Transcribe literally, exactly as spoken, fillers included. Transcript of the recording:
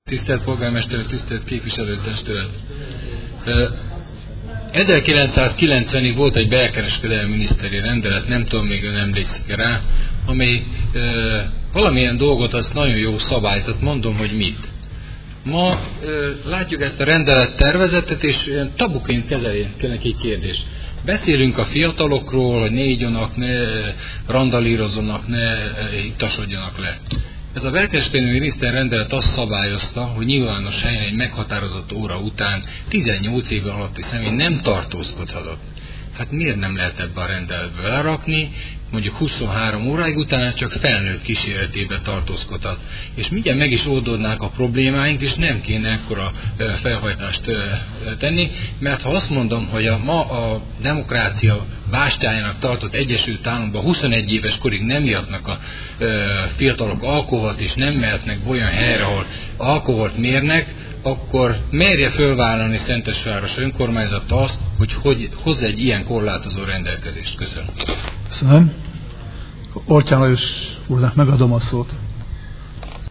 Tisztelt polgármester, tisztelt képviselőtestület! ezerkilencszázkilencvenig volt egy belkereskedelmi miniszteri rendelet, nem tudom, még ön emlékszik rá, amely e, valamilyen dolgot azt nagyon jó szabályzat, mondom, hogy mit. Ma e, látjuk ezt a rendelet tervezetet, és tabuként kezeljenek egy kérdés. Beszélünk a fiatalokról, hogy ne igyanak, ne randalírozzanak, ne ittasodjanak le. Ez a belkereskedelmi miniszter rendelet azt szabályozta, hogy nyilvános helyen egy meghatározott óra után tizennyolc év alatti személy nem tartózkodhatott. Hát miért nem lehet ebbe a rendeletbe belerakni, mondjuk huszonhárom óráig utána csak felnőtt kíséretében tartózkodhat. És mindjárt meg is oldódnák a problémáink, és nem kéne ekkora felhajtást tenni, mert ha azt mondom, hogy a, ma a demokrácia bástyájának tartott Egyesült Államokban huszonegy éves korig nem ihatnak a fiatalok alkoholt, és nem mehetnek olyan helyre, ahol alkoholt mérnek, akkor merje fölvállalni Szentesváros önkormányzata azt, hogy, hogy hoz egy ilyen korlátozó rendelkezést. Köszönöm. Köszönöm. Ortyán Lajos úrnak megadom a szót.